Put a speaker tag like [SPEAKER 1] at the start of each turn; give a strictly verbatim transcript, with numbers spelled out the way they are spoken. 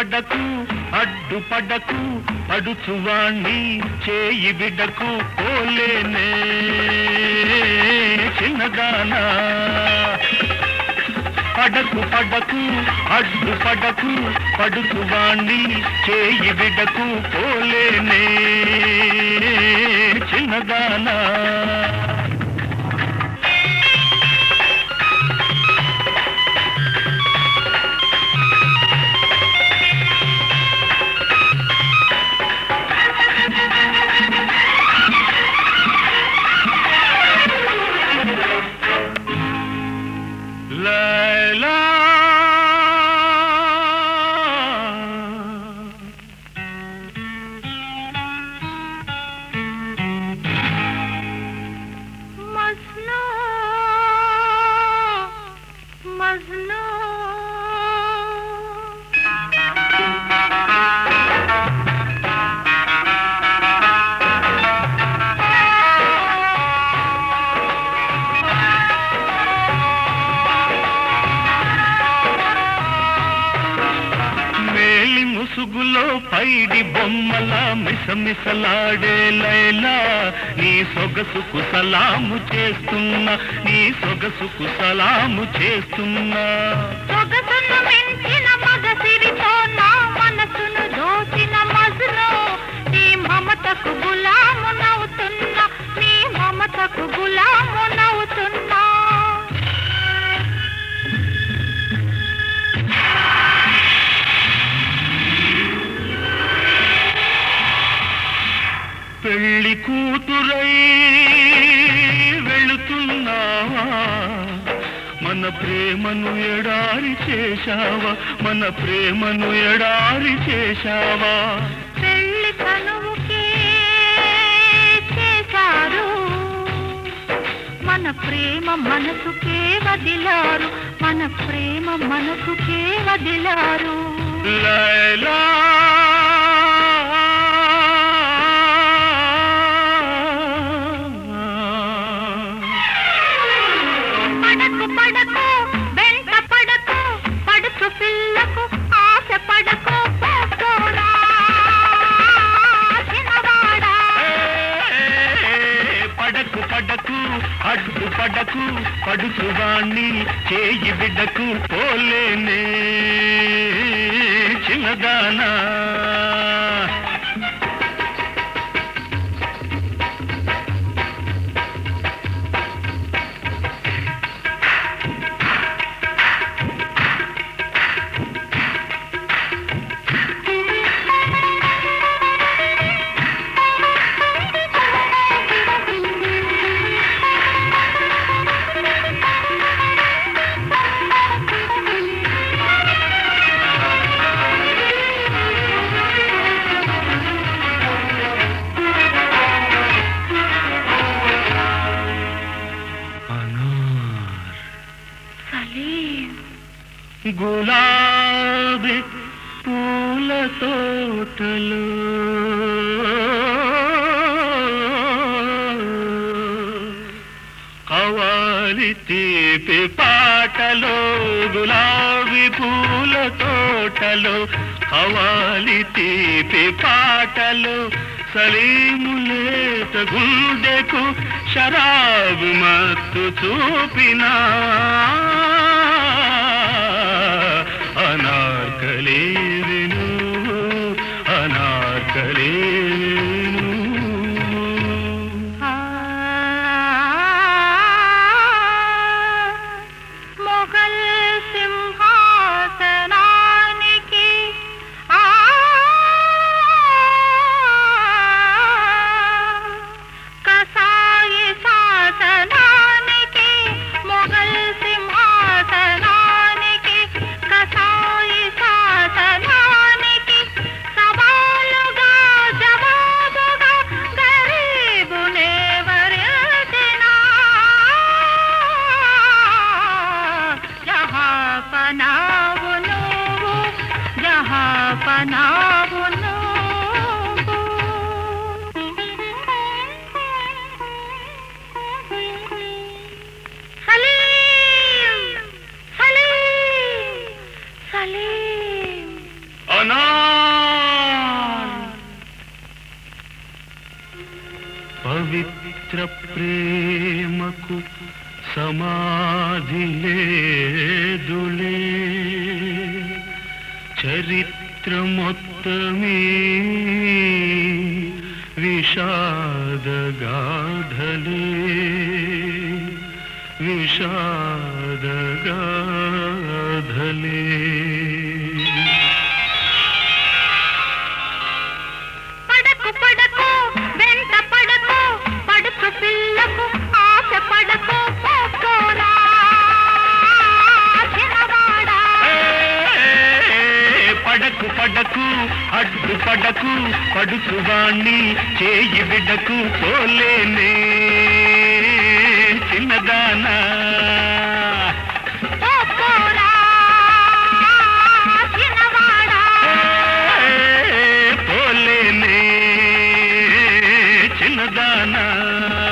[SPEAKER 1] పడకు అడ్డుపడకు పడుచువాణ్ణి చేయి బిడ్డకు పోలేనే చిన్నదానా పడకు పడకు అడ్డుపడకు పడుచువాణ్ణి చేయి బిడ్డకు పోలేనే చిన్నదానా లైలా
[SPEAKER 2] మజ్నూ మజ్నూ
[SPEAKER 1] ముసుగులో పైడి బొమ్మల మిసమిసలాడే లైలా నీ సొగసుకు సలాము చేస్తున్నా నీ సొగసుకు సలాము చేస్తున్నా
[SPEAKER 2] సొగసును మించిన మగసిరితో నా మనసును దోచిన మజ్ను నీ మమతకు గులామునవుతున్నా నీ మమతకు గులామునవుతున్నా
[SPEAKER 1] పెళ్లి కూతురై వెళుతున్నావా మన ప్రేమను ఎడారి చేశావా మన ప్రేమను ఎడారి చేశావా
[SPEAKER 2] పెళ్లి కనువుకే చేశారు మన ప్రేమ మనసుకే వదిలారు మన ప్రేమ మనసుకే వదిలారు
[SPEAKER 1] లైలా
[SPEAKER 2] పడకు పడకు వెంట పడకు పడుచు పిల్లకు ఆశ పడకు పోరా చిన్నవాడా
[SPEAKER 1] పడకు పడకు అడ్డు పడకు పడుచువాణ్ణి చేయి బిడ్డకు పోలేనే చిన్నదానా గులాబీ పూల తోటలు కవాలి తీపి పాటలు గులాబీ పూల తోటలు కవాలి తీపి పాటలు సలీములేత గుండెకు శరాబు మత్తు చూపినా అనార్కలి విను అనార్కలి
[SPEAKER 2] మొఘల్ సింహాసనానికి కసాయి శాసనానికి మొఘల్ సింహాసనానికి
[SPEAKER 1] పవిత్ర ప్రేమకు సమాధి లేదులే, చరిత్ర మొత్తమే విషాదగాధలే, విషాదగాధలే.
[SPEAKER 2] పడకు పడకు వెంట పడకు, పడుచు పిల్లకు ఆశ పడకు, పోరా చిన్నవాడా.
[SPEAKER 1] పడకు పడకు అడ్డు పడకు, పడుచువాణ్ణి చేయి బిడ్డకు, పోలేనే చిన్నదానా.
[SPEAKER 2] పోరా చిన్నవాడా.
[SPEAKER 1] పోలేనే చిన్నదానా.